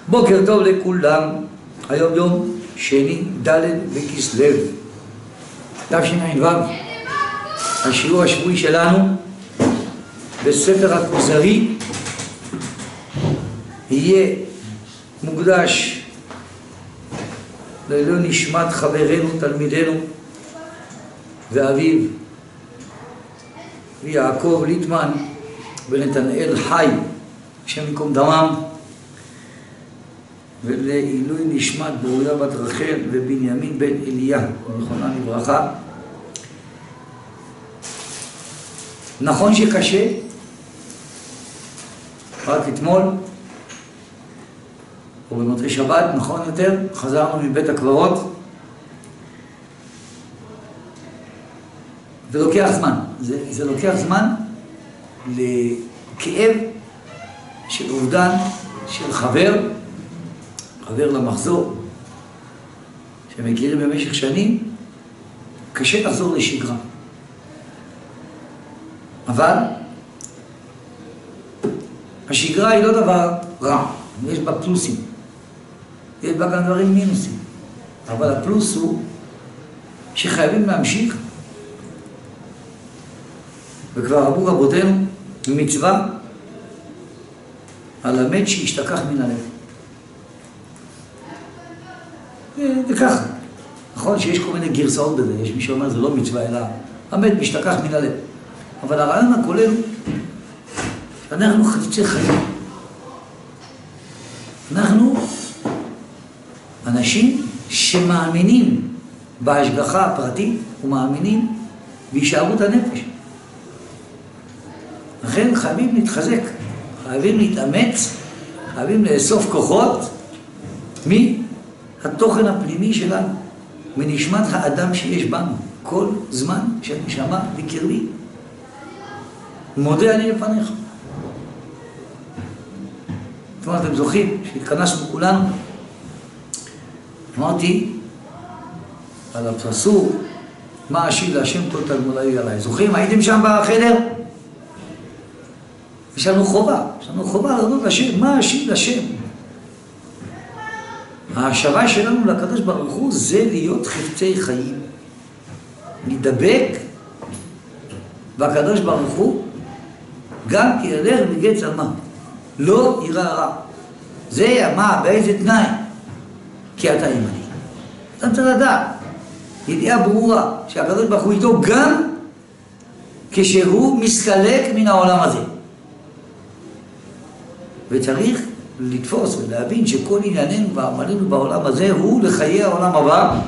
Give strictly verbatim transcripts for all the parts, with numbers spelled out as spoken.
בוקר טוב לכולם. היום יום שני, ד' בכסלו, תשע"ו. השיעור השבועי שלנו בספר הכוזרי יהיה מוקדש לעילוי נשמת חברנו, תלמידנו ואביו ויעקב ליטמן ונתנאל חי, השם ייקום דמם, ולעילוי נשמת ברוריה בת רחל ובנימין בן אליה, זיכרונם לברכה. נכון שקשה, רק אתמול או במוצאי שבת, נכון יותר, חזרנו מבית הקברות, זה לוקח זמן. זה, זה לוקח זמן לכאב של אובדן של חבר, חבר למחזור, שמכירים במשך שנים. קשה לחזור לשגרה. אבל השגרה היא לא דבר רע, יש בה פלוסים, יש בה גם דברים מינוסים, אבל הפלוס הוא שחייבים להמשיך, וכבר אמרו רבותינו מצווה על המת שישתכח מן הלב. וככה, נכון שיש כל מיני גרסאות בזה, יש מי שאומר זה לא מצווה אלא המת משתכח מן הלב, אבל הרעיון הכולל אנחנו חפצי חיים. אנחנו אנשים שמאמינים בהשגחה הפרטית ומאמינים בהישארות הנפש. לכן חייבים להתחזק, חייבים להתאמץ, חייבים לאסוף כוחות מהתוכן הפנימי שלנו, מנשמת האדם שיש בנו, כל זמן שהנשמה בקרבי. מודה אני לפניך. זאת אומרת, אתם זוכרים שהתכנסנו כולנו, אמרתי על הפסוק מה אשיב להשם כל תגמולי עליי. זוכרים? הייתם שם בחדר? יש לנו חובה, יש לנו חובה להודות לשם, מה אשיב לשם. ההשבה שלנו לקדוש ברוך הוא זה להיות חפצי חיים, להידבק והקדוש ברוך הוא גם כי ילך בגץ על מה לא יראה רע. זה מה, באיזה תנאי? כי אתה עמדי. אתה צריך לדעת, ידיעה ברורה שהקדוש ברוך הוא איתו גם כשהוא מסתלק מן העולם הזה. וצריך לתפוס ולהבין שכל ענייננו ועמלנו בעולם הזה הוא לחיי העולם הבא.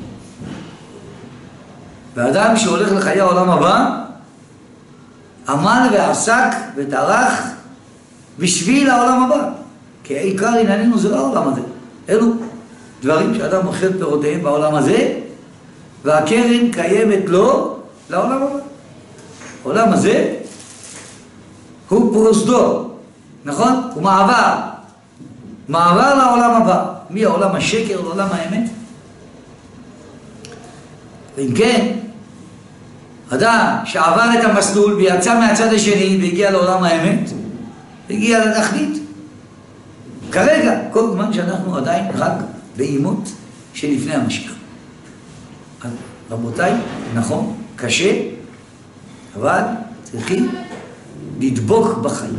ואדם שהולך לחיי העולם הבא עמל ועסק וטרח בשביל העולם הבא, כי העיקר ענייננו זה לא העולם הזה. אלו דברים שאדם אוכל פירותיהם בעולם הזה, והקרן קיימת לו לעולם הבא. העולם הזה הוא פרוזדור, נכון? הוא מעבר, מעבר לעולם הבא, מהעולם השקר לעולם האמת. ואם כן, אדם שעבר את המסלול ויצא מהצד השני והגיע לעולם האמת, הגיע לתכלית. כרגע, כל זמן שאנחנו עדיין רק באימות שלפני המשיח. אז רבותיי, נכון, קשה, אבל צריכים לדבוק בחיים.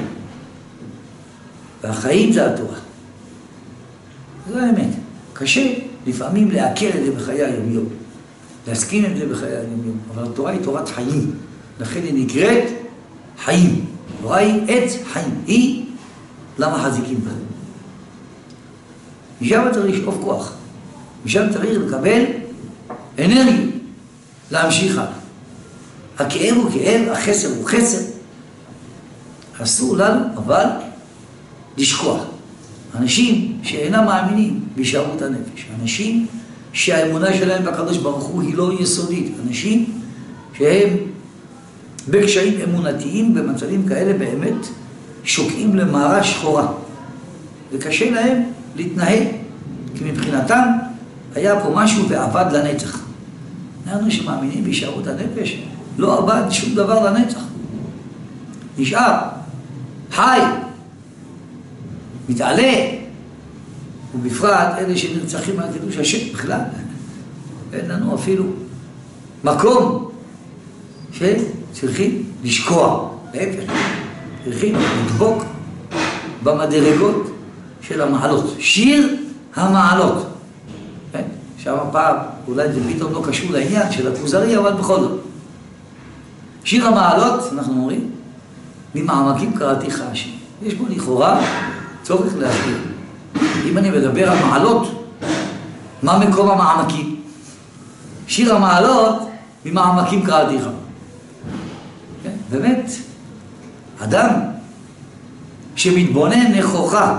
והחיים זה התורה. זו האמת. קשה לפעמים להכיר את זה בחיי היום-יום, להסכים את זה בחיי היום-יום, אבל התורה היא תורת חיים. לכן היא נקראת חיים. התורה היא עץ חיים. היא למה חזיקים בה. משם צריך לשאוף כוח. משם צריך לקבל אנרגיה להמשיך הלאה. הכאב הוא כאב, החסר הוא חסר. אסור לנו אבל לשכוח. אנשים שאינם מאמינים בהישארות הנפש, אנשים שהאמונה שלהם בקדוש ברוך הוא היא לא יסודית, אנשים שהם בקשיים אמונתיים במצבים כאלה באמת שוקעים למערה שחורה וקשה להם להתנהל, כי מבחינתם היה פה משהו ועבד לנצח. אנחנו שמאמינים בהישארות הנפש לא עבד שום דבר לנצח, נשאר חי, מתעלה, ובפרט אלה שנרצחים על קידוש השם בכלל. אין לנו אפילו מקום שצריכים לשקוע, להפך, צריכים לדבוק במדרגות של המעלות, שיר המעלות. שם הפעם, אולי זה פתאום לא קשור לעניין של הכוזרי, אבל בכל זאת. שיר המעלות, אנחנו אומרים, ממעמקים קראתיך השם. יש בו לכאורה צורך להסביר. אם אני מדבר על מעלות, מה מקום המעמקים? שיר המעלות ממעמקים קראתיך. כן? באמת, אדם שמתבונן נכוחה,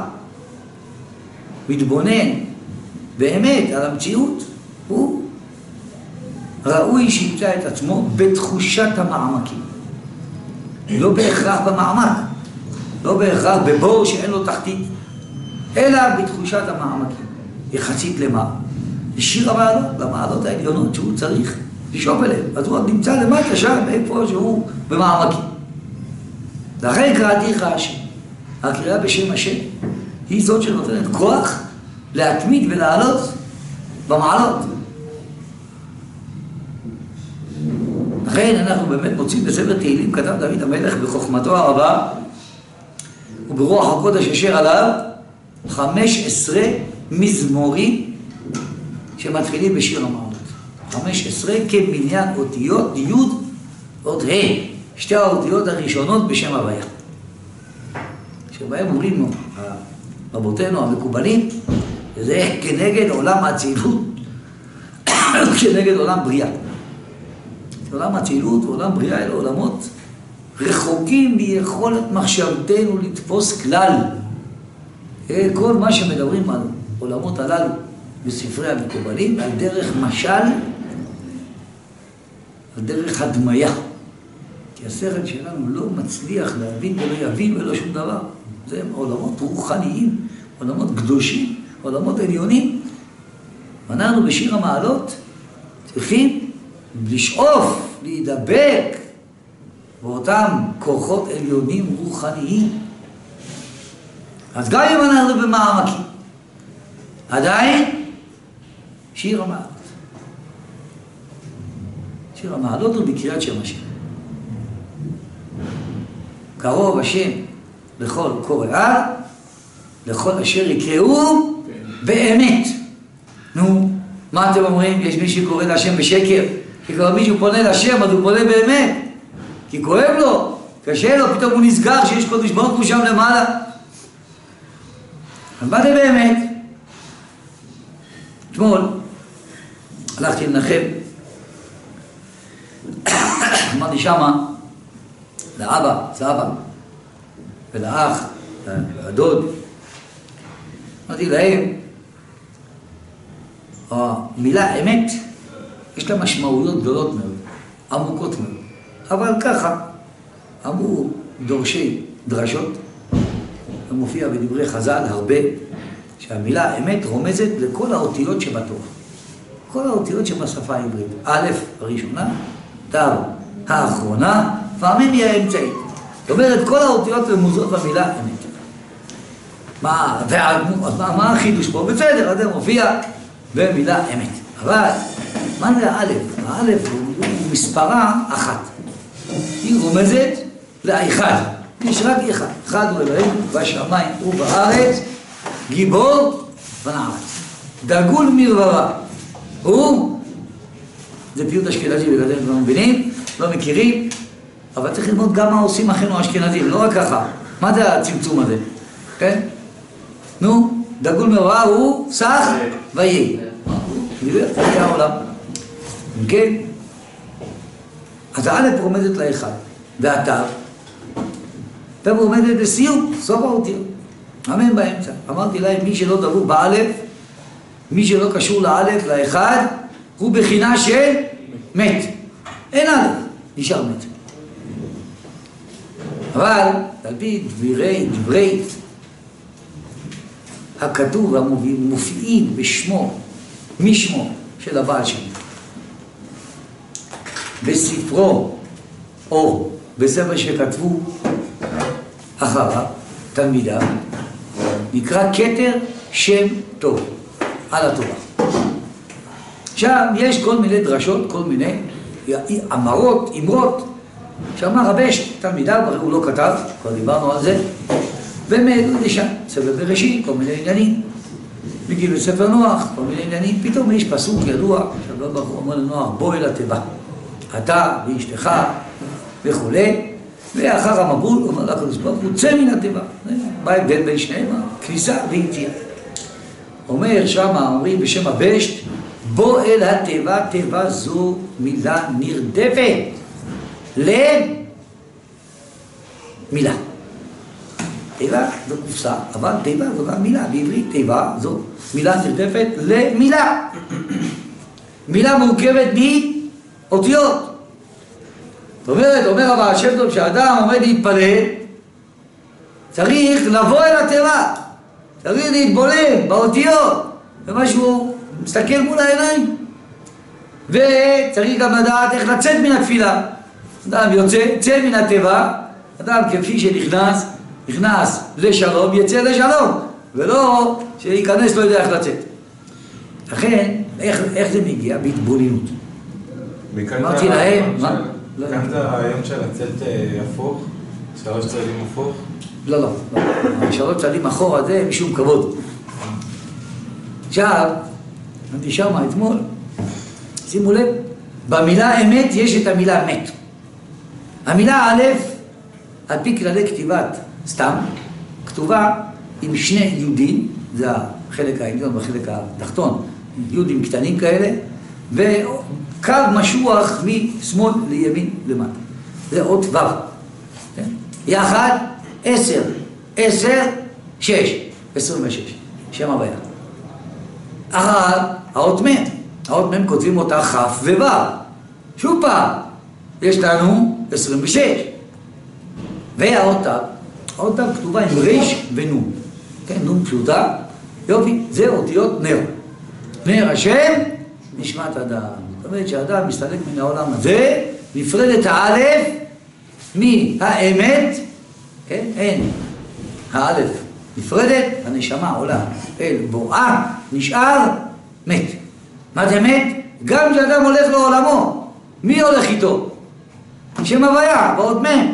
מתבונן באמת על המציאות, הוא ראוי שימצא את עצמו בתחושת המעמקים. לא בהכרח במעמק, לא בהכרח בבור שאין לו תחתית, אלא בתחושת המעמקים. יחסית למה? לשיר המעלות, למעלות העליונות שהוא צריך לשאוף אליהם. אז הוא נמצא למטה שם, איפה שהוא במעמקים. לכן קראתיך השם. הקריאה בשם השם היא זאת שנותנת כוח להתמיד ולעלות במעלות. לכן אנחנו באמת מוצאים בספר תהילים, כתב דוד המלך בחוכמתו הרבה וברוח הקודש אשר עליו חמש עשרה מזמורים שמתחילים בשיר המעלות. חמש עשרה כמניין אותיות י' אות ה', שתי האותיות הראשונות בשם הוויה. שבהם אומרים רבותינו המקובלים, זה כנגד עולם האצילות, כנגד עולם בריאה. עולם האצילות ועולם בריאה אלה עולמות רחוקים מיכולת מחשבתנו לתפוס כלל. כל מה שמדברים על עולמות הללו בספרי המקובלים, על דרך משל, על דרך הדמיה. כי השכל שלנו לא מצליח להבין ולא יבין ולא שום דבר. זה עולמות רוחניים, עולמות קדושים, עולמות עליונים. ואנחנו בשיר המעלות צריכים לשאוף, להידבק באותם כוחות עליונים רוחניים. אז גם אם אנחנו במעמקים, עדיין שיר המעלות. שיר המעלות הוא בקריאת שם השם. קרוב השם לכל קוראיו, לכל אשר יקראו באמת. נו, מה אתם אומרים? יש מי שקורא להשם בשקר, כי כבר מישהו פונה להשם, אז הוא פונה באמת, כי כואב לו, קשה לו, פתאום הוא נסגר שיש קודש ברוך הוא שם למעלה. אז מה זה באמת? אתמול הלכתי לנחם, אמרתי שמה לאבא, סבא, ולאח, לדוד, אמרתי להם, המילה אמת, יש לה משמעויות גדולות מאוד, עמוקות מאוד. אבל ככה, אמרו דורשי דרשות, ומופיע בדברי חז"ל הרבה, שהמילה אמת רומזת לכל האותיות שבתורה. כל האותיות שבשפה העברית. א' הראשונה, ת' האחרונה, פעמים היא האמצעית. זאת אומרת, כל האותיות רמוזות במילה אמת. מה, מה, מה החידוש פה? בסדר, זה מופיע במילה אמת. אבל, מה זה האלף? האלף הוא מספרה אחת. היא רומזת לאחד. יש רק אחד. אחד הוא אלוהים בשמיים ובארץ, גיבור ונערץ. דגול מרבבה. הוא, זה פיוט אשכנזי בגלל זה, לא מבינים, לא מכירים, אבל צריך ללמוד גם מה עושים אחינו האשכנזים, לא רק ככה. מה זה הצמצום הזה? כן? נו, דגול מרבבה הוא סך ויהי. נראה, זה העולם. כן? אז האלף רומזת לאחד, והתו, תו רומזת לסיום, סוף האותיות. אמן באמצע. אמרתי להם, מי שלא דבוק באלף, מי שלא קשור לאלף, לאחד, הוא בחינה של מת. אין אלף, נשאר מת. אבל, על פי דברי, דברי, הכתוב המופיעים בשמו, משמו של הבעל שם. בספרו, או בספר שכתבו אחריו, תלמידיו, נקרא כתר שם טוב על התורה. עכשיו, יש כל מיני דרשות, כל מיני אמרות, אמרות, שאמר רבש, תלמידיו, הרי הוא לא כתב, כבר דיברנו על זה, ומלשם, ספר בראשית, כל מיני עניינים. מגיע לספר נוח, כל מיני עניינים, פתאום יש פסוק ידוע, שהקדוש ברוך הוא אומר לנוח, בוא אל התיבה. אתה ואשתך וכו', ואחר המבול, אומר לקדוש ברוך הוא, צא מן התיבה. מה ההבדל בין שניהם? כניסה ויציאה. אומר שמה, אומרים בשם הבשט, בוא אל התיבה, תיבה זו מילה נרדפת למילה. תיבה זו קופסה, אבל תיבה זו גם מילה. בעברית תיבה זו מילה נרדפת למילה. מילה מורכבת מאותיות. זאת אומרת, אומר הבעל שם טוב, שהאדם עומד להתפלל, צריך לבוא אל התיבה. צריך להתבונן באותיות, ומשהו מסתכל מול העיניים. וצריך גם לדעת איך לצאת מן התפילה. אדם יוצא, יצא מן התיבה, אדם כפי שנכנס, נכנס לשלום, יצא לשלום, ולא שייכנס לא יודע איך לצאת. לכן, איך, איך זה מגיע? בהתבוננות. אמרתי להם, מה? כאן זה הרעיון של לצאת הפוך, שלוש צעדים הפוך? לא, לא, לא. שלוש צעדים אחורה זה משום כבוד. עכשיו, אני שמה אתמול, שימו לב, במילה אמת יש את המילה מת. המילה א', על פי כללי כתיבת סתם, כתובה עם שני יודים, זה החלק העליון והחלק התחתון, יודים קטנים כאלה, וקו משוח משמאל לימין למטה. זה אות ו'. כן? יחד, עשר, עשר, שש, עשרים ושש, שם הוויה. אחר, האות מ', האות מ' כותבים אותה כ' וו'. שוב פעם, יש לנו עשרים ושש. והאות ת', האות ת' כתובה עם ריש ונון. כן, נון פשוטה. יופי, זה אותיות נר. נר השם, נשמת אדם. זאת אומרת שהאדם מסתלק מן העולם הזה, נפרדת האלף מהאמת, כן, אין. האלף נפרדת, הנשמה עולה אל בוראה, נשאר מת. מה זה מת? גם כשאדם הולך לעולמו, מי הולך איתו? שם הוויה, ועוד מם.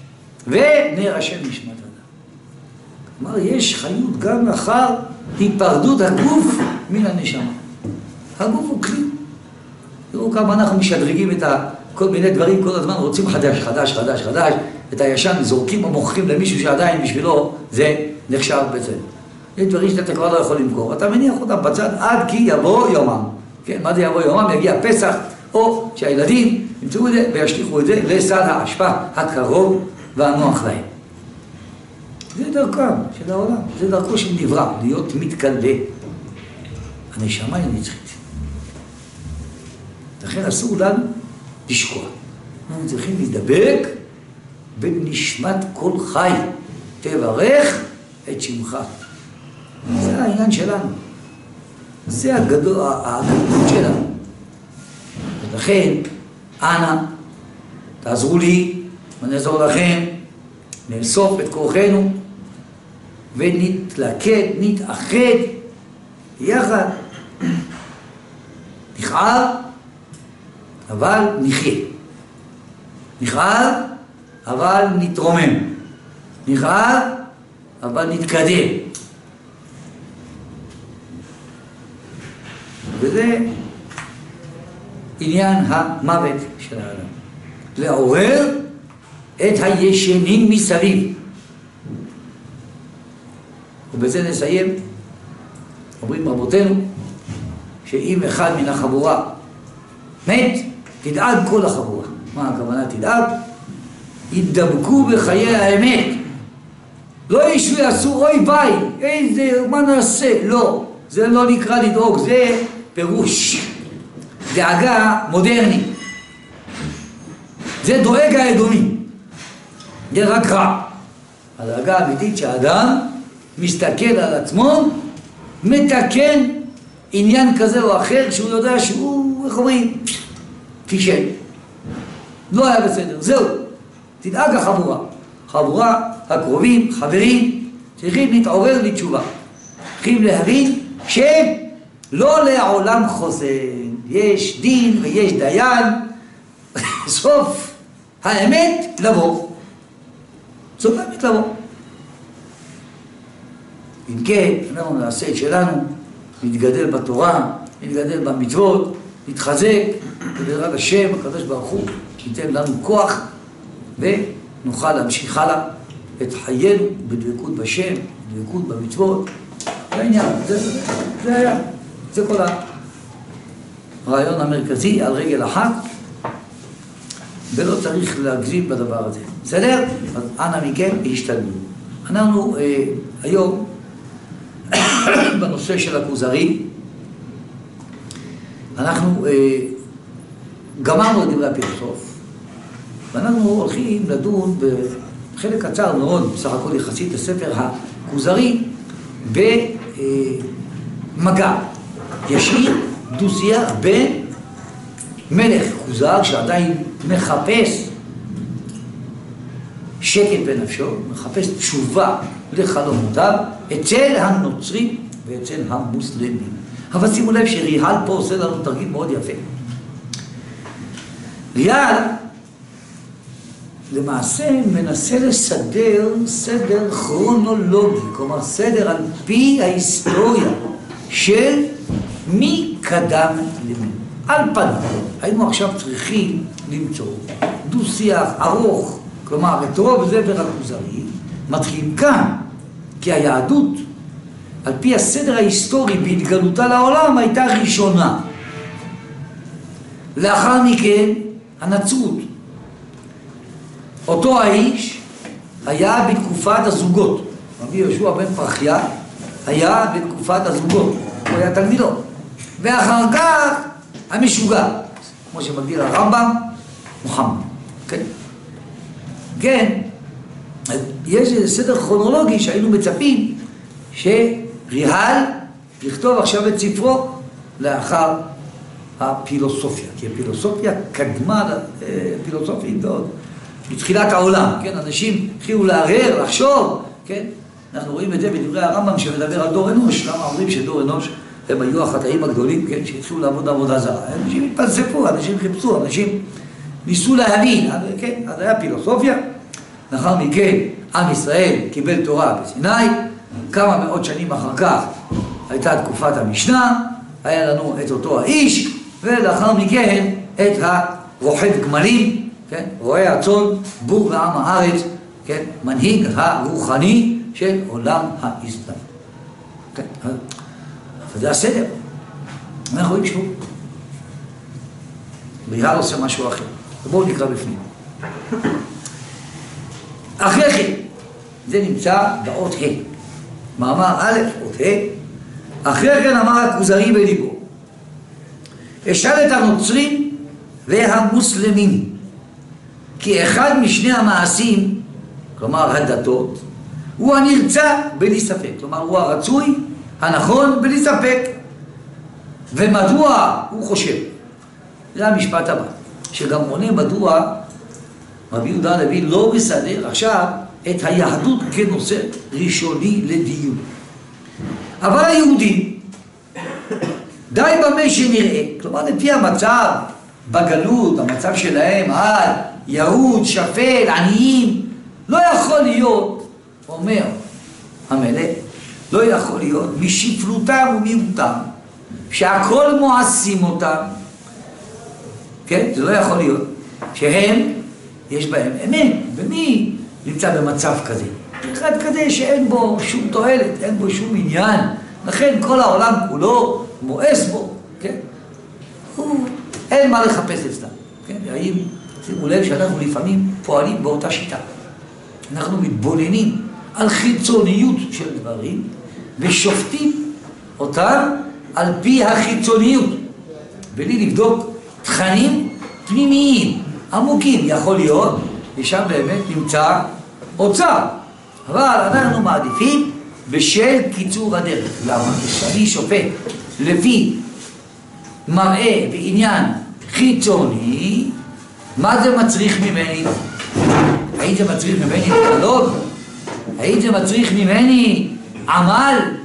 ונר השם נשמת אדם. כלומר, יש חיות גם אחר היפרדות הגוף מן הנשמה. הגוף הוא כלי. תראו כמה אנחנו משדרגים את כל מיני דברים, כל הזמן רוצים חדש, חדש, חדש, חדש. את הישן זורקים או מוכרים למישהו שעדיין בשבילו זה נחשב בצד. יש דברים שאתה כבר לא יכול למכור. אתה מניח אותם בצד עד כי יבוא יומם. כן, מה זה יבוא יומם? יגיע פסח, או שהילדים ימצאו את זה וישליחו את זה לסל האשפה הקרוב והנוח להם. זה דרכם של העולם, זה דרכו של נברא, להיות מתקלה. הנשמה היא נצחית. לכן אסור לנו לשקוע. אנחנו צריכים להידבק בנשמת כל חי. תברך את שמך. זה העניין שלנו. זה הגדול, הגדול שלנו. ולכן, אנא, תעזרו לי, ונעזור לכם, נאסוף את כוחנו, ונתלכד, נתאחד, יחד. נכעל, אבל נחיה. נכעל, אבל נתרומם. נכעל, אבל נתקדם. וזה עניין המוות של האדם. לעורר את הישנים מסביב. ובזה נסיים. אומרים רבותינו, שאם אחד מן החבורה מת, תדאג כל החבורה. מה הכוונה תדאג? ידבקו בחיי האמת. לא ישו יעשו אוי ביי, איזה, מה נעשה? לא, זה לא נקרא לדאוג, זה פירוש. דאגה מודרנית. זה דואג האדומי. זה רק רע. הדאגה האמיתית שהאדם מסתכל על עצמו, מתקן עניין כזה או אחר, שהוא יודע שהוא, איך אומרים, פישל. לא היה בסדר, זהו. תדאג החבורה. חבורה, הקרובים, חברים, צריכים להתעורר לתשובה. צריכים להבין שלא לעולם חוזר, יש דין ויש דיין, סוף האמת לבוא, סוף האמת לבוא. אם כן, אנחנו נעשה את שלנו, נתגדל בתורה, נתגדל במצוות, נתחזק, ובעזרת השם, הקדוש ברוך הוא, ייתן לנו כוח, ונוכל להמשיך הלאה את חיינו בדבקות בשם, בדבקות במצוות. זה העניין, זה, זה היה, זה כל הרעיון המרכזי על רגל אחת, ולא צריך להגזים בדבר הזה. בסדר? אז אנא מכם, השתדלו. אנחנו אה, היום, בנושא של הכוזרי, אנחנו אה, גמרנו את דברי הפילוסוף, ואנחנו הולכים לדון בחלק קצר מאוד, בסך הכל יחסית לספר הכוזרי, במגע ישיר, דו-שיח, בין מלך כוזר שעדיין מחפש שקט בנפשו, מחפש תשובה לחלומותיו אצל הנוצרים ואצל המוסלמים. אבל שימו לב שריהל פה עושה לנו תרגיל מאוד יפה. ריהל למעשה מנסה לסדר סדר כרונולוגי, כלומר סדר על פי ההיסטוריה של מי קדם למי. על פניו, היינו עכשיו צריכים למצוא דו-שיח ארוך, כלומר את רוב ספר הכוזרי מתחיל כאן, כי היהדות על פי הסדר ההיסטורי בהתגלותה לעולם הייתה ראשונה. לאחר מכן הנצרות. אותו האיש היה בתקופת הזוגות. רבי יהושע בן פרחיה היה בתקופת הזוגות, הוא היה תלמידו. ואחר כך המשוגע, כמו שמגדיר הרמב"ם, מוחמד. כן? כן, יש איזה סדר כרונולוגי שהיינו מצפים שריהל יכתוב עכשיו את ספרו לאחר הפילוסופיה, כי הפילוסופיה קדמה לפילוסופיה עוד בתחילת העולם, כן? אנשים התחילו לערער, לחשוב, כן? אנחנו רואים את זה בדברי הרמב"ם שמדבר על דור אנוש. למה אומרים שדור אנוש הם היו החטאים הגדולים, כן? שהתחילו לעבוד עבודה זרה. אנשים התפלספו, אנשים חיפשו, אנשים ניסו להבין, כן? אז היה פילוסופיה. לאחר מכן עם ישראל קיבל תורה בסיני, כמה מאות שנים אחר כך הייתה תקופת המשנה, היה לנו את אותו האיש, ולאחר מכן את הרוכב גמלים, כן? רועי הצאן, בור ועם הארץ, כן? מנהיג הרוחני של עולם האסלאם. כן? וזה הסדר. אנחנו רואים שהוא ריהל עושה משהו אחר. בואו נקרא בפנים. אחרי כן, זה נמצא באות ה', מאמר א', אות ה', אחרי כן אמר הכוזרי בליבו, אשאל את הנוצרים והמוסלמים, כי אחד משני המעשים, כלומר הדתות, הוא הנרצה בלי ספק, כלומר הוא הרצוי, הנכון בלי ספק. ומדוע הוא חושב? זה המשפט הבא, שגם עונה מדוע רבי יהודה הלוי לא מסדר עכשיו את היהדות כנושא ראשוני לדיון. אבל היהודים, די במה שנראה, כלומר לפי המצב בגלות, המצב שלהם על יהוד, שפל, עניים, לא יכול להיות, אומר המלך, לא יכול להיות משפלותם ומיעוטם, שהכל מועשים אותם, כן? זה לא יכול להיות, שהם, יש בהם אמת, ומי נמצא במצב כזה? אחד כזה שאין בו שום תועלת, אין בו שום עניין, לכן כל העולם כולו מואס בו, כן? הוא, אין מה לחפש אצלם, כן? האם, שימו לב שאנחנו לפעמים פועלים באותה שיטה. אנחנו מתבוננים על חיצוניות של דברים, ושופטים אותם על פי החיצוניות, בלי לבדוק תכנים פנימיים, עמוקים. יכול להיות, ושם באמת נמצא אוצר, אבל אנחנו מעדיפים בשל קיצור הדרך. למה? כשאני שופט לפי מראה בעניין חיצוני, מה זה מצריך ממני? האם זה מצריך ממני דיאלוג? האם זה מצריך ממני עמל?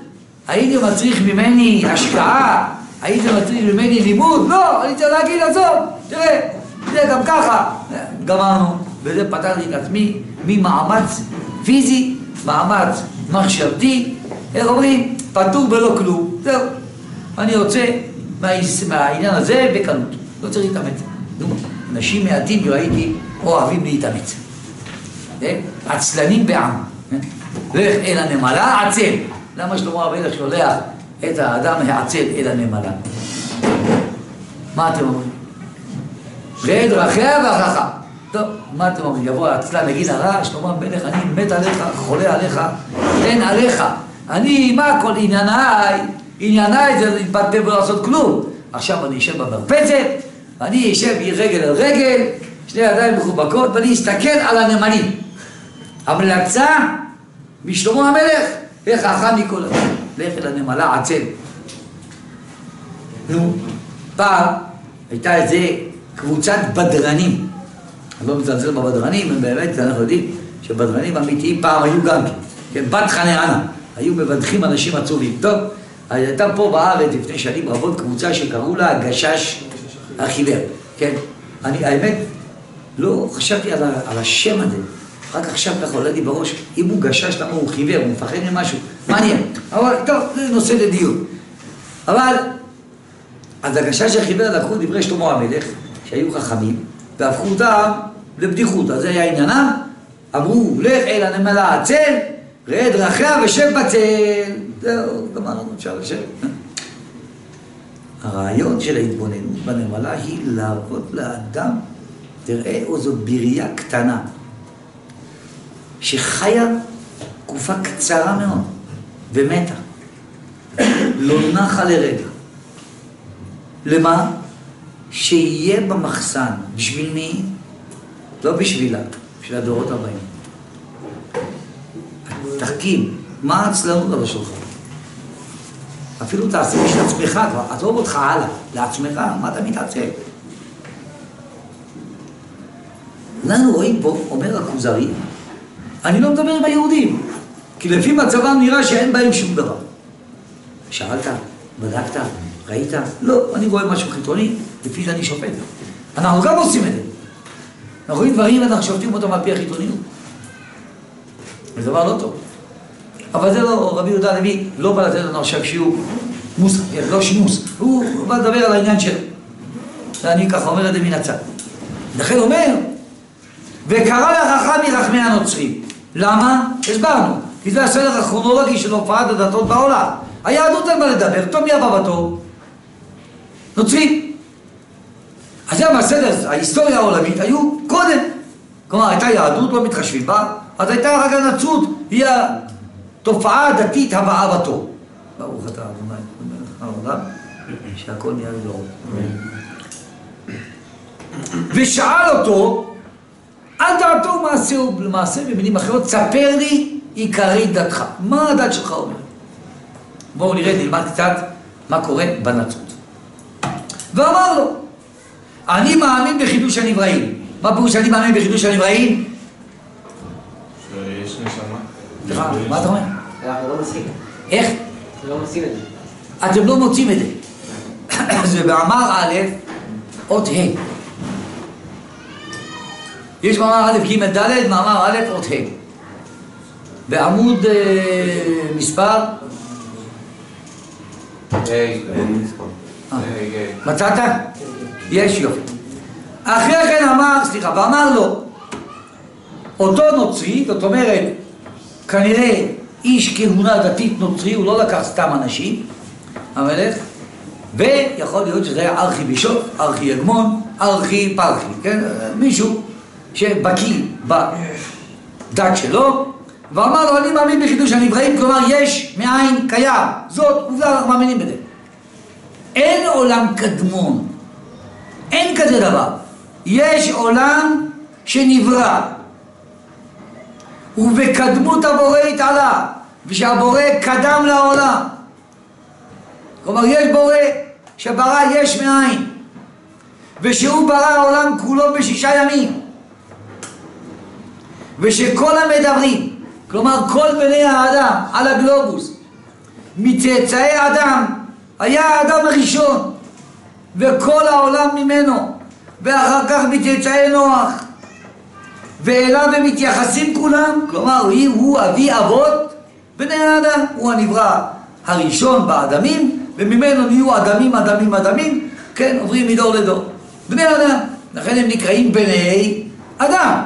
הייתי מצריך ממני השקעה, הייתי מצריך ממני לימוד, לא, אני צריך להגיד, עזוב, תראה, זה גם ככה, גמרנו, וזה פתרתי את עצמי ממאמץ פיזי, מאמץ מחשבתי, איך אומרים, פטור בלא כלום, זהו, אני רוצה מהעניין הזה בקלות, לא צריך להתאמץ. אנשים מעטים ראיתי אוהבים להתאמץ, עצלנים בעם, לך אל הנמלה, עצל. למה שלמה המלך שולח את האדם העצל אל הנמלה? מה אתם אומרים? רד דרכיה והחכם. טוב, מה אתם אומרים? יבוא העצלן, נגיד הרע, שלמה המלך, אני מת עליך, חולה עליך, אין עליך. אני, מה כל ענייניי? ענייניי זה להתבטא ולא לעשות כלום. עכשיו אני אשב במרפסת, ואני אשב רגל על רגל, שני ידיים מחובקות, ואני אסתכל על הנמלים. המלצה משלמה המלך, איך חכם מכל אדם, לך אל הנמלה עצל. נו, פעם הייתה איזה קבוצת בדרנים, אני לא מזלזל בבדרנים, הם באמת, אנחנו יודעים שבדרנים אמיתיים פעם היו גם כן, בת חנענה, היו מבדחים אנשים עצובים. טוב, הייתה פה בארץ לפני שנים רבות קבוצה שקראו לה הגשש החיוור, כן? אני, האמת, לא חשבתי על, על השם הזה, רק עכשיו ככה עולה לי בראש, אם הוא גשש, למה הוא חיוור, הוא מפחד ממשהו, מעניין, אבל טוב, זה נושא לדיון. אבל, אז הגשש החיוור לקחו דברי שלמה המלך, שהיו חכמים, והפכו אותם לבדיחות, אז זה היה עניינם, אמרו, לך אל הנמלה עצל, ראה דרכיה ושב בצל, זהו, גמרנו, אפשר לשבת. הרעיון של ההתבוננות בנמלה היא להראות לאדם, תראה איזו בריאה קטנה, שחיה תקופה קצרה מאוד, ומתה, לא נחה לרגע. למה? שיהיה במחסן, בשביל מי? לא בשבילה, בשביל הדורות הבאים. תחכים, מה העצלנות על השולחן? אפילו תעשה בשביל עצמך, עזוב אותך הלאה, לעצמך, מה אתה מתעצל? אנחנו רואים פה, אומר הכוזרי, אני לא מדבר עם היהודים, כי לפי מצבם נראה שאין בהם שום דבר. שאלת, בדקת, ראית? לא, אני רואה משהו חיתוני, לפי זה אני שופט. אנחנו גם עושים את זה. אנחנו רואים דברים ואנחנו שופטים אותם על פי החיתוניות. זה דבר לא טוב. אבל זה לא, רבי יהודה הלוי לא בא לתת לנו עכשיו שיעור מוסר, לא שימוס. הוא בא לדבר על העניין שלו. ואני ככה אומר את זה מן הצד. לכן אומר, וקרא לחכם מרחמי הנוצרים. למה? הסברנו. כי זה הסדר הכרונולוגי של הופעת הדתות בעולם. היהדות אין מה לדבר, טוב מי הבא בתור? נוצרים. אז זה מהסדר, ההיסטוריה העולמית היו קודם. כלומר, הייתה יהדות, לא מתחשבים בה, אז הייתה רק הנצרות, היא התופעה הדתית הבאה בתור. ברוך אתה, אדוני, העולם, שהכל נהיה לדור. ושאל אותו, על דעתו מעשהו, למעשה במילים אחרות, ספר לי עיקרי דתך. מה הדת שלך אומר? בואו נראה, נלמד קצת מה קורה בנצרות. ואמר לו, אני מאמין בחידוש הנבראים. מה פירוש שאני מאמין בחידוש הנבראים? שיש נשמה. מה אתה אומר? אנחנו לא מוצאים. איך? אנחנו לא מוצאים את זה. אתם לא מוצאים את זה. זה באמר א', אות ה'. יש מאמר א', ג', ד', מאמר א', אות ה'. בעמוד מספר? היי, מצאת? יש יופי. אחרי כן אמר, סליחה, ואמר לו, אותו נוצרי, זאת אומרת, כנראה איש כהונה דתית נוצרי, הוא לא לקח סתם אנשים, המלך, ויכול להיות שזה היה ארכי בישוף, ארכי יגמון, ארכי פרחי, כן? מישהו שבקיא בדת שלו, ואמר לו, אני מאמין בחידוש הנבראים, כלומר, יש מאין קיים, זאת עובדה, אנחנו מאמינים בזה. אין עולם קדמון, אין כזה דבר. יש עולם שנברא, ובקדמות הבורא התעלה, ושהבורא קדם לעולם. כלומר, יש בורא שברא יש מאין, ושהוא ברא העולם כולו בשישה ימים, ושכל המדברים, כלומר כל בני האדם על הגלובוס, מצאצאי אדם, היה האדם הראשון, וכל העולם ממנו, ואחר כך מצאצאי נוח, ואליו הם מתייחסים כולם, כלומר הוא אבי אבות בני האדם, הוא הנברא הראשון באדמים, וממנו נהיו אדמים, אדמים, אדמים, כן, עוברים מדור לדור. בני אדם, לכן הם נקראים בני אדם.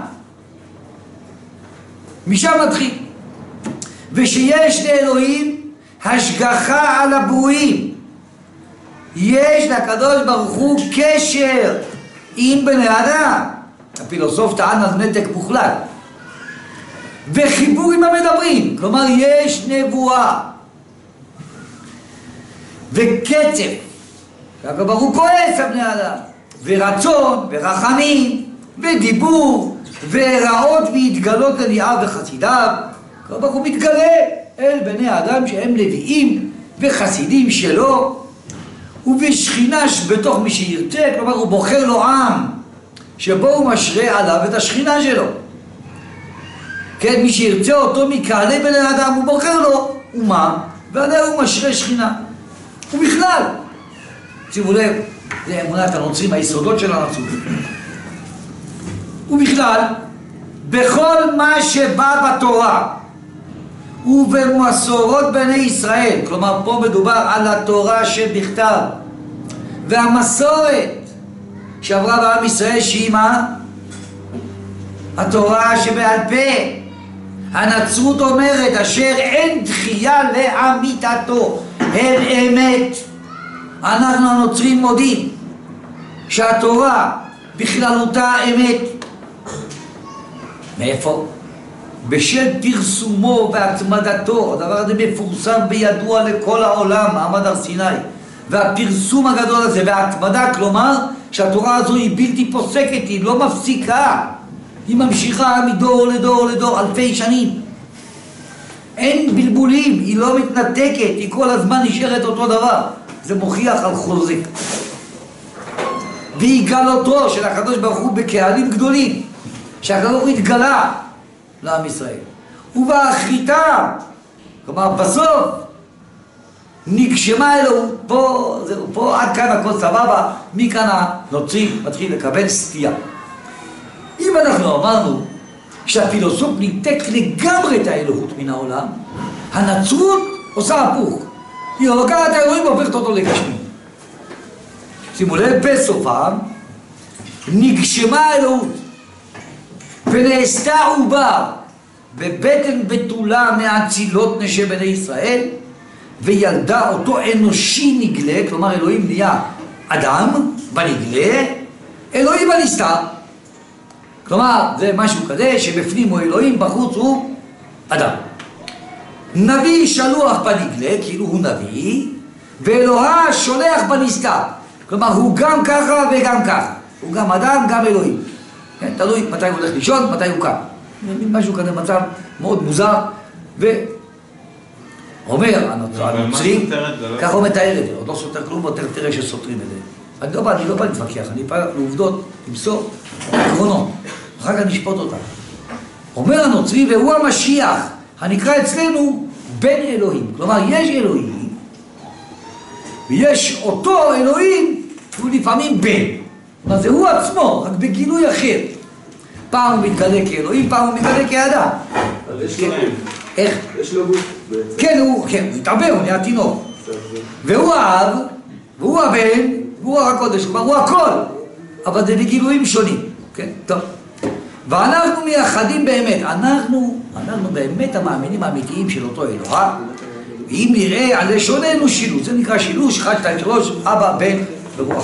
משם מתחיל. ושיש לאלוהים השגחה על הברואים. יש לקדוש ברוך הוא קשר עם בני אדם. הפילוסוף טען על נתק מוחלט. וחיבור עם המדברים, כלומר יש נבואה. וקצב, שהקדוש ברוך הוא כועס על בני אדם. ורצון, ורחמים, ודיבור, ורעות והתגלות לנביאיו וחסידיו. הקדוש ברוך הוא מתגלה אל בני האדם שהם נביאים וחסידים שלו, ובשכינה שבתוך מי שירצה, כלומר הוא בוחר לו עם שבו הוא משרה עליו את השכינה שלו. כן, מי שירצה אותו מקהלי בני האדם הוא בוחר לו אומה, ועליה הוא משרה שכינה. ובכלל, שימו לב, זה אמונת הנוצרים, היסודות של הנצרות. ובכלל, בכל מה שבא בתורה ובמסורות בני ישראל, כלומר פה מדובר על התורה שבכתב והמסורת שעברה בעם ישראל, שהיא מה? התורה שבעל פה. הנצרות אומרת אשר אין דחייה לאמיתתו, הם אמת. אנחנו הנוצרים מודים שהתורה בכללותה אמת. מאיפה? בשל פרסומו והתמדתו. הדבר הזה מפורסם וידוע לכל העולם, מעמד הר סיני. והפרסום הגדול הזה וההתמדה, כלומר שהתורה הזו היא בלתי פוסקת, היא לא מפסיקה, היא ממשיכה מדור לדור לדור, אלפי שנים. אין בלבולים, היא לא מתנתקת, היא כל הזמן נשארת אותו דבר. זה מוכיח על חוזק. והגלותו של הקדוש ברוך הוא בקהלים גדולים, שהקדוש ברוך הוא התגלה לעם ישראל. ובאחריתה, כלומר בסוף, נגשמה אלוהות. פה, זהו, פה עד כאן הכל סבבה, מכאן הנוצרי מתחיל לקבל סטייה. אם אנחנו אמרנו שהפילוסוף ניתק לגמרי את האלוהות מן העולם, הנצרות עושה הפוך. היא לוקחת את האלוהים והופכת אותו לגשמי. שימו לב, בסופם נגשמה האלוהות ונעשתה עובר בבטן בתולה מהצילות נשי בני ישראל, וילדה אותו אנושי נגלה, כלומר אלוהים נהיה אדם בנגלה, אלוהים בנסתר. כלומר זה משהו כזה שבפנים הוא אלוהים, בחוץ הוא אדם. נביא שלוח בנגלה, כאילו הוא נביא, ואלוהה שולח בנסתר. כלומר הוא גם ככה וגם ככה, הוא גם אדם גם אלוהים. כן, תלוי מתי הוא הולך לישון, מתי הוא קם. משהו כזה, מצב מאוד מוזר. ואומר הנוצרים, ככה הוא מתאר את זה, עוד לא סותר כלום, עוד תראה שסותרים את זה. אני לא בא, אני לא בא להתווכח, אני בא לעובדות, למסור עקרונות, אחר כך נשפוט אותם. אומר הנוצרי, והוא המשיח, הנקרא אצלנו בן אלוהים. כלומר, יש אלוהים, ויש אותו אלוהים, שהוא לפעמים בן. כלומר, זה הוא עצמו, רק בגילוי אחר. פעם הוא מתגלה כאלוהים, פעם הוא מתגלה כאדם. אבל יש לו... איך? יש לו גוף בעצם. כן, הוא התעבר, הוא נהיה תינוק. והוא האב, והוא הבן, והוא הקודש, כלומר הוא הכל. אבל זה בגילויים שונים. כן, טוב. ואנחנו מייחדים באמת, אנחנו, אנחנו באמת המאמינים האמיתיים של אותו אלוהה. ואם נראה על לשוננו שילוש, זה נקרא שילוש, אחד, שתיים, שלוש, אבא, בן ורוח.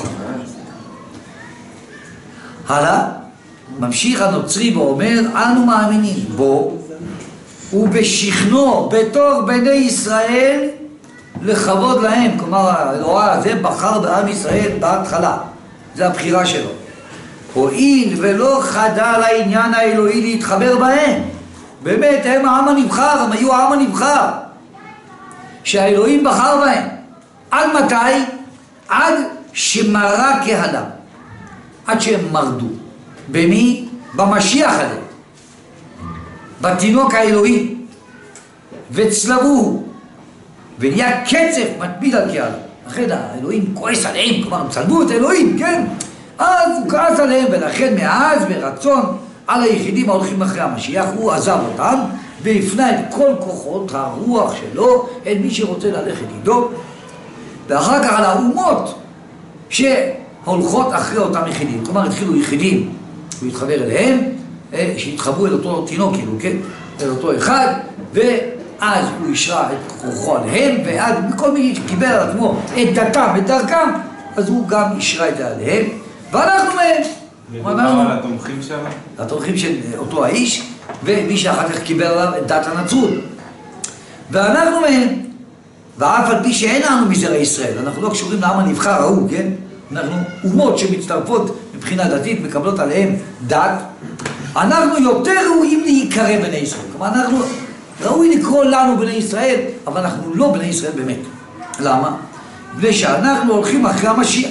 הלאה, ממשיך הנוצרי ואומר, אנו מאמינים בו, ובשכנו בתור בני ישראל לכבוד להם. כלומר, האלוהה הזה בחר בעם ישראל בהתחלה, זה הבחירה שלו. הואיל ולא חדל העניין האלוהי להתחבר בהם. באמת, הם העם הנבחר, הם היו העם הנבחר שהאלוהים בחר בהם. עד מתי? עד שמרה קהלה, עד שהם מרדו. במי? במשיח הזה, בתינוק האלוהי, וצלבוהו ונהיה קצף מתמיד על קהל. לכן האלוהים כועס עליהם, כלומר הם צלבו את האלוהים, כן? אז הוא כעס עליהם, ולכן מאז ברצון על היחידים ההולכים אחרי המשיח, הוא עזב אותם, והפנה את כל כוחות הרוח שלו, אל מי שרוצה ללכת איתו, ואחר כך על האומות שהולכות אחרי אותם יחידים. כלומר, התחילו יחידים, הוא התחבר אליהם, שהתחברו אל אותו תינוק, כאילו, כן? אל אותו אחד, ואז הוא ישרה את כוחו עליהם, ואז מכל מי שקיבל על עצמו את דתם, את דרכם, אז הוא גם ישרה את זה עליהם, ואנחנו מהם. מדובר על התומכים שלו? התומכים של אותו האיש, ומי שאחר כך קיבל עליו את דת הנצרות. ואנחנו מהם, ואף על פי שאין לנו מזרע ישראל, אנחנו לא קשורים לעם הנבחר ההוא, כן? אנחנו אומות שמצטרפות מבחינה דתית, מקבלות עליהם דת, אנחנו יותר ראויים להיקרא בני ישראל. כלומר, אנחנו ראוי לקרוא לנו בני ישראל, אבל אנחנו לא בני ישראל באמת. למה? בגלל שאנחנו הולכים אחרי המשיח.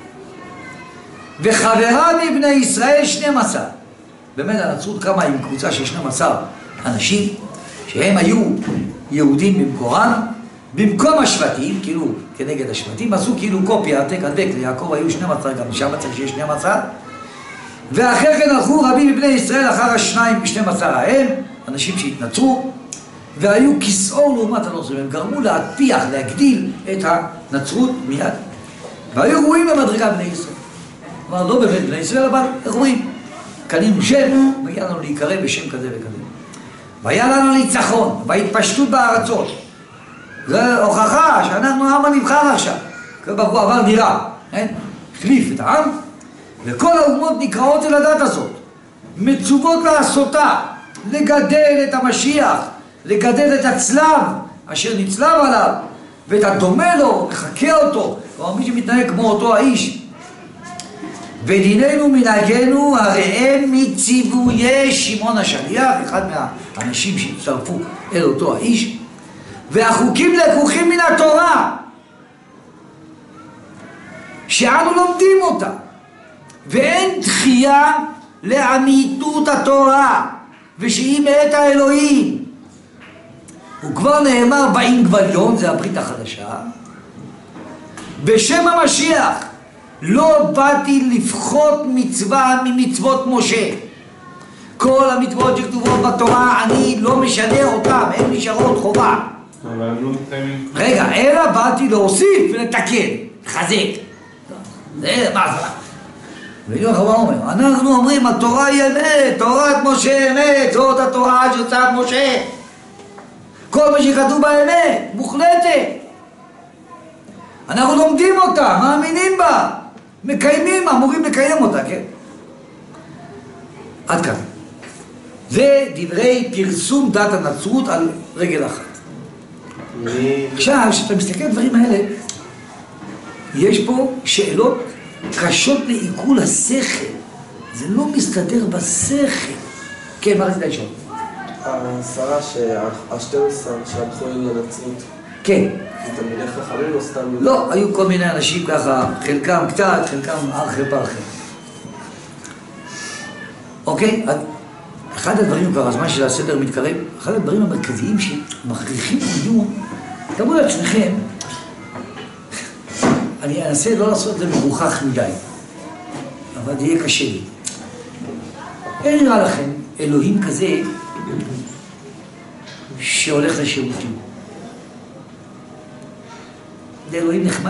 וחברה מבני ישראל שנים עשר. באמת הנצרות קמה עם קבוצה של שנים עשר אנשים, שהם היו יהודים במקורם, במקום השבטים, כאילו כנגד השבטים, עשו כאילו קופיה, העתק הדבק, ליעקב היו שנים עשר, גם שם צריך שיש שנים עשר. ואחרי כן הלכו רבים מבני ישראל אחר השניים בשנים עשר ההם, אנשים שהתנצרו, והיו כיסאור לעומת הנוצרים, הם גרמו להטפיח, להגדיל את הנצרות מיד, והיו ראויים במדרגה בני ישראל. כלומר, לא באמת בני ישראל, אבל ראויים. קנינו שם, והיה לנו להיקרא בשם כזה וכזה. והיה לנו ניצחון, והתפשטות בארצות. זו הוכחה שאנחנו העם הנבחר עכשיו. כבר הוא עבר דירה, כן? החליף את העם, וכל האומות נקראות אל הדת הזאת. מצוות לעשותה, לגדל את המשיח, לגדל את הצלב, אשר נצלב עליו, ואת הדומה לו, לחכה אותו, כלומר מי שמתנהג כמו אותו האיש. ודיננו מנהגנו הרי הם מציוויי שמעון השליח, אחד מהאנשים שהצטרפו אל אותו האיש, והחוקים לקוחים מן התורה, שאנו לומדים אותה, ואין דחייה לאמיתות התורה, ושהיא מאת האלוהים. הוא כבר נאמר באינגווליון, זה הברית החדשה, בשם המשיח, לא באתי לפחות מצווה ממצוות משה. כל המצוות שכתובות בתורה, אני לא משנה אותם, הן נשארות חובה. אבל הם לא מתקיימים. רגע, אלא באתי להוסיף ולתקן, לחזק. זה מה זה? ויהיו החובה אומר, אנחנו אומרים, התורה היא אמת, תורת משה אמת, זאת התורה של צו משה. כל מה שכתוב באמת, מוחלטת. אנחנו לומדים אותה, מאמינים בה, מקיימים, אמורים לקיים אותה, כן? עד כאן. זה דברי פרסום דת הנצרות על רגל אחת. עכשיו, כשאתה מסתכל על הדברים האלה, יש פה שאלות קשות לעיכול השכל. זה לא מסתדר בשכל. כן, מה רצית לשאול? העשרה שה-שתים עשרה שהלכו לנצרות. כן. זה תלמידי חכמים או סתם? לא, היו כל מיני אנשים ככה, חלקם קצת, חלקם ארחי פרחי. אוקיי? אחד הדברים כבר, הזמן של הסדר מתקרב, אחד הדברים המרכזיים שמכריחים דיון, תראו לעצמכם, אני אנסה לא לעשות את זה מרוחך מדי, אבל זה יהיה קשה לי. אין נראה לכם אלוהים כזה שהולך לשירותים. זה אלוהים נחמד?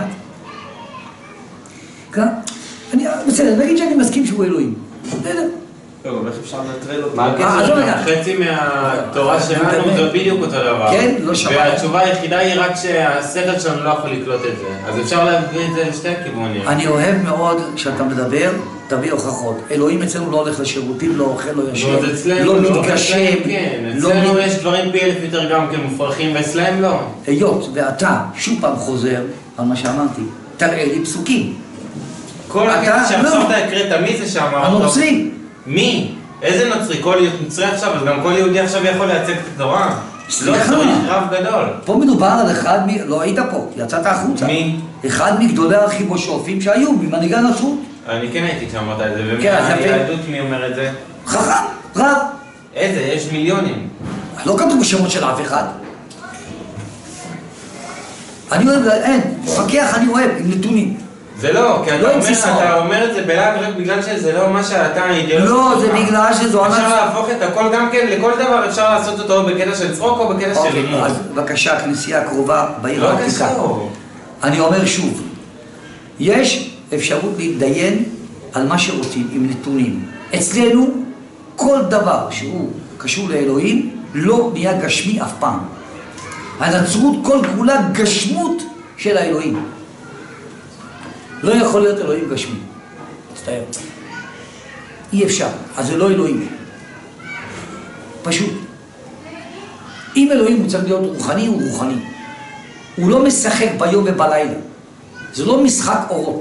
כן? אני, בסדר, נגיד שאני מסכים שהוא אלוהים. בסדר. לא, אבל איך אפשר לנטרל אותו? מה הקשר? חצי מהתורה שלנו זה בדיוק אותו דבר. כן, לא שמע. והתשובה היחידה היא רק שהשכל שלנו לא יכול לקלוט את זה. אז אפשר להביא את זה לשתי כיוונים. אני אוהב מאוד שאתה מדבר, תביא הוכחות. אלוהים אצלנו לא הולך לשירותים, לא אוכל, לא ישן, לא מתגשם. אצלנו יש דברים פי אלף יותר גם כמופרכים, ואצלם לא. היות ואתה שוב פעם חוזר על מה שאמרתי, תראה לי פסוקים. כל הקטע שעכשיו אתה הקראת, מי זה שאמר? הנוצרי. מי? איזה נוצרי? כל נוצרי עכשיו, אז גם כל יהודי עכשיו יכול לייצג את התורה? לא צריך רב גדול. פה מדובר על אחד, לא היית פה, יצאת החוצה. מי? אחד מגדולי הארכיבושופים שהיו, ממנהיגי הנצרות. אני כן הייתי כשאמרת את זה, ומהיהדות מי אומר את זה? חכם, רב. איזה? יש מיליונים. לא כתוב בשמות של אף אחד. אני אוהב, אין, לפקח אני אוהב, עם נתונים. זה לא, כי אתה לא עם אומר, סיסמאות. אתה אומר את זה בלעג רק בגלל שזה לא מה שאתה האידיאולוגיה. לא, זה בגלל שזו... אפשר להפוך את הכל גם כן, לכל דבר אפשר לעשות אותו בקטע של צחוק או בקטע של לימוד. אז בבקשה, הכנסייה הקרובה בעיר לא העתיקה. קשור. אני אומר שוב, יש אפשרות להתדיין על מה שרוצים עם נתונים. אצלנו כל דבר שהוא קשור לאלוהים לא נהיה גשמי אף פעם. הנצרות כל כולה גשמות של האלוהים. לא יכול להיות אלוהים גשמי. מצטער. אי אפשר. אז זה לא אלוהים. פשוט. אם אלוהים הוא צריך להיות רוחני, הוא רוחני. הוא לא משחק ביום ובלילה. זה לא משחק אורות.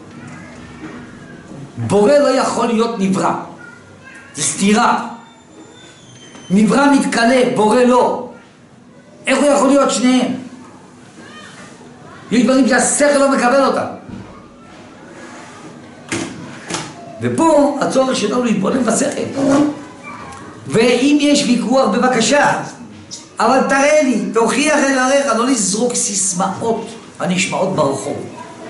בורא לא יכול להיות נברא. זה סתירה. נברא מתקלה, בורא לא. איך הוא יכול להיות שניהם? יש דברים שהשכל לא מקבל אותם. ופה הצורך שלנו להתבונן בשכל. ואם יש ויכוח, בבקשה, אבל תראה לי, תוכיח את דבריך, לא לזרוק סיסמאות הנשמעות ברחוב.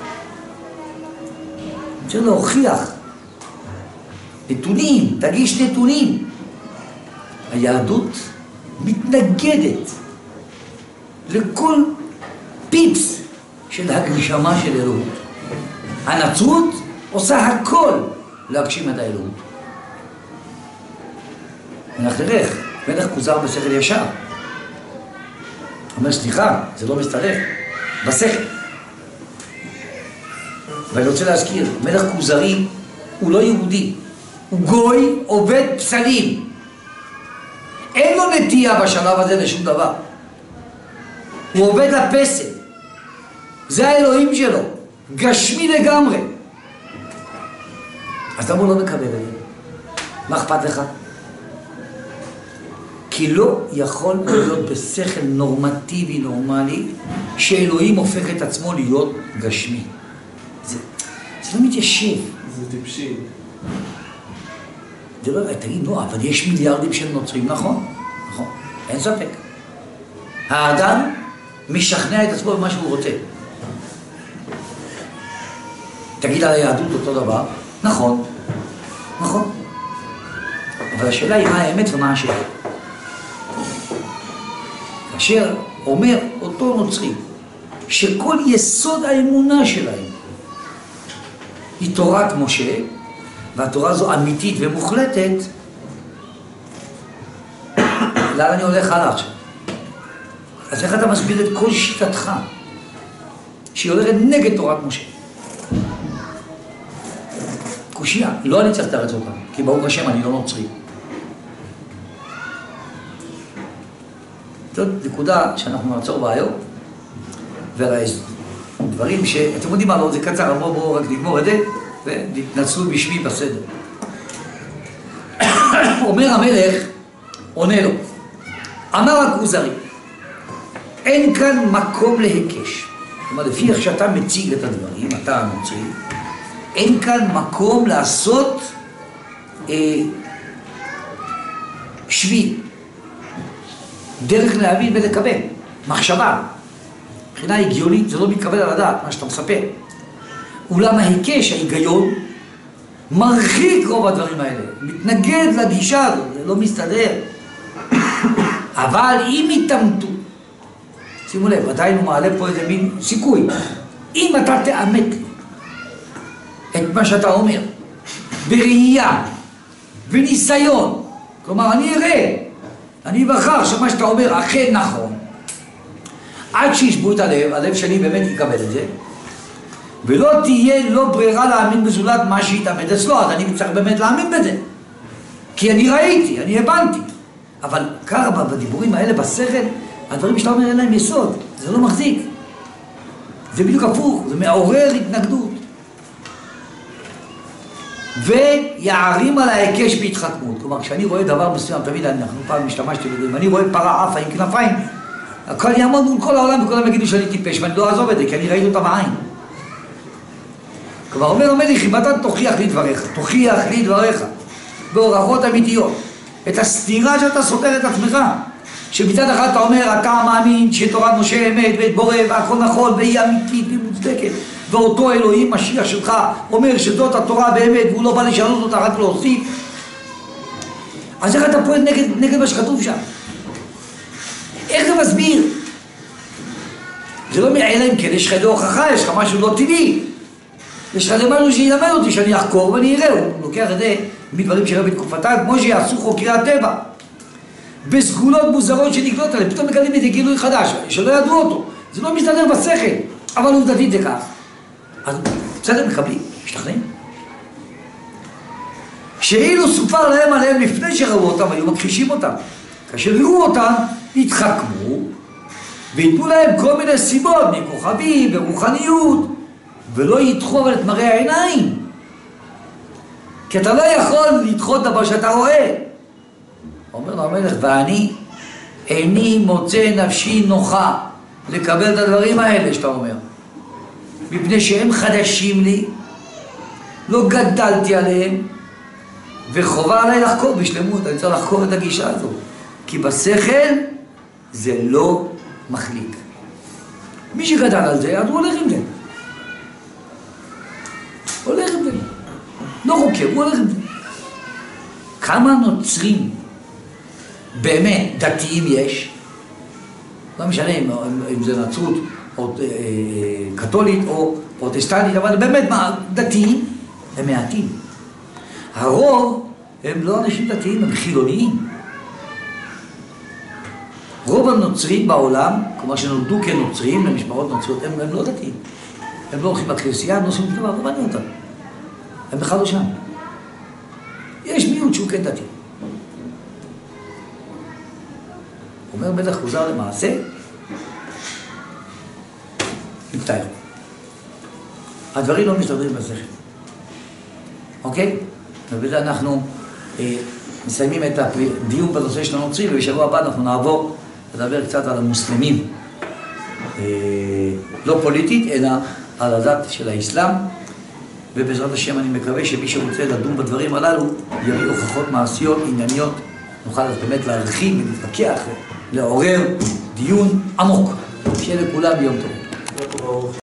צריך להוכיח. נתונים, תגיש נתונים. היהדות מתנגדת לכל פיפס של הגשמה של אלוהות. הנצרות עושה הכל להגשים את האלוהות. מלך דרך, מלך כוזר בשכל ישר. אומר, סליחה, זה לא מסתרף. בשכל. ואני רוצה להזכיר, מלך כוזרי הוא לא יהודי. הוא גוי עובד פסלים. אין לו נטייה בשלב הזה לשום דבר. הוא עובד לפסל. זה האלוהים שלו. גשמי לגמרי. אז למה הוא לא מקבל את זה? מה אכפת לך? כי לא יכול להיות בשכל נורמטיבי, נורמלי, שאלוהים הופך את עצמו להיות גשמי. זה, זה לא מתיישב. זה טיפשי. זה לא, תגיד, לא, אבל יש מיליארדים של נוצרים, נכון? נכון, אין ספק. האדם משכנע את עצמו במה שהוא רוצה. תגיד על היהדות אותו דבר, נכון, נכון. אבל השאלה היא מה האמת ומה השאלה. כאשר אומר אותו נוצרי, שכל יסוד האמונה שלהם היא תורת משה, והתורה הזו אמיתית ומוחלטת, לאן אני הולך הלאה עכשיו? אז איך אתה מסביר את כל שיטתך, שהיא הולכת נגד תורת משה? קושייה, לא אני צריך לתרץ אותה, כי ברוך השם אני לא נוצרי. זאת נקודה שאנחנו נעצור בה היום, ודברים ש... אתם יודעים מה, לא, זה קצר, בואו בואו רק נגמור את זה, ונתנצלו בשמי בסדר. אומר המלך, עונה לו, אמר הכוזרי, אין כאן מקום להיקש. זאת אומרת, לפי איך שאתה מציג את הדברים, אתה הנוצרי, אין כאן מקום לעשות אה, שביל, דרך להבין ולקבל, מחשבה. מבחינה הגיונית זה לא מתקבל על הדעת, מה שאתה מספר. אולם ההיקש, ההיגיון, מרחיק רוב הדברים האלה, מתנגד לגישה הזאת, זה לא מסתדר. אבל אם יתאמתו, שימו לב, עדיין הוא מעלה פה איזה מין סיכוי, אם אתה תאמת לי את מה שאתה אומר, בראייה וניסיון, כלומר אני אראה, אני אבחר שמה שאתה אומר אכן נכון, עד שישבו את הלב, הלב שלי באמת יקבל את זה, ולא תהיה לא ברירה להאמין בזולת מה שהתאמת אצלו, אז אני צריך באמת להאמין בזה. כי אני ראיתי, אני הבנתי. אבל ככה בדיבורים האלה, בשכל, הדברים שאתה אומר אין להם יסוד, זה לא מחזיק. זה בדיוק הפוך, זה מעורר התנגדות. ויערים על ההיקש בהתחכמות. כלומר, כשאני רואה דבר מסוים, תמיד אנחנו פעם משתמשתי בזה, אם אני רואה פרה עפה עם כנפיים, הכל יעמוד מול כל העולם וכולם יגידו שאני טיפש, ואני לא אעזוב את זה, כי אני ראיתי אותה בעין. כבר אומר המלך, אם אתה תוכיח לי דבריך, תוכיח לי דבריך, בהורחות אמיתיות, את הסתירה שאתה סותר את עצמך, שמצד אחד אתה אומר, אתה מאמין שתורת משה אמת ואת בורא והכל נכון והיא אמיתית ומוצדקת, ואותו אלוהים משיח שלך אומר שזאת התורה באמת והוא לא בא לשנות אותה רק להוסיף, אז איך אתה פועל נגד, נגד מה שכתוב שם? איך זה מסביר? זה לא אלא אם כן, יש לך איזה הוכחה, יש לך משהו לא טבעי, יש לך משהו שילמד אותי שאני אחקור ואני אראה, הוא לוקח את זה מדברים שראה בתקופתה, כמו שיעשו חוקרי הטבע בסגולות מוזרות שנגלות עליהם, פתאום מגלים את זה גילוי חדש שלא ידעו אותו, זה לא מסתדר בשכל, אבל עובדתית זה כך. אז בסדר, מקבלים, משתכנעים. שאילו סופר להם עליהם לפני שראו אותם, היו מכחישים אותם. כאשר יראו אותם, יתחכמו ויתנו להם כל מיני סיבות מכוכבים ורוחניות, ולא ידחו אבל את מראה העיניים, כי אתה לא יכול לדחות דבר שאתה רואה. אומר לו המלך, ואני איני מוצא נפשי נוחה לקבל את הדברים האלה שאתה אומר, מפני שהם חדשים לי, לא גדלתי עליהם, וחובה עליי לחקור בשלמות. אני צריך לחקור את הגישה הזו, כי בשכל זה לא מחליק. מי שגדל על זה, אז הוא הולך עם זה, הולך עם זה, לא חוקר, הוא הולך עם זה. כמה נוצרים באמת דתיים יש, לא משנה אם, אם זה נצרות או אה, קתולית או פרוטסטנטית, אבל באמת מה, דתיים הם מעטים. הרוב הם לא אנשים דתיים, הם חילוניים. רוב הנוצרים בעולם, כמו שנולדו כנוצרים, למשפחות נוצריות, הם, הם לא דתיים. הם לא הולכים בכנסייה, הם לא עושים דבר, לא מעניין אותם. הם בכלל לא שם. יש מיעוט שהוא כן דתי. אומר מלך חוזר למעשה, נפתח. הדברים לא מסתדרים בשכל. אוקיי? ובזה אנחנו אה, מסיימים את הדיון בנושא של הנוצרים, ובשבוע הבא אנחנו נעבור לדבר קצת על המוסלמים. אה, לא פוליטית, אלא על הדת של האסלאם. ובעזרת השם אני מקווה שמי שרוצה לדון בדברים הללו יביא הוכחות מעשיות, ענייניות, נוכל אז באמת להרחיב ולהתווכח, לעורר דיון עמוק. שיהיה לכולם יום טוב.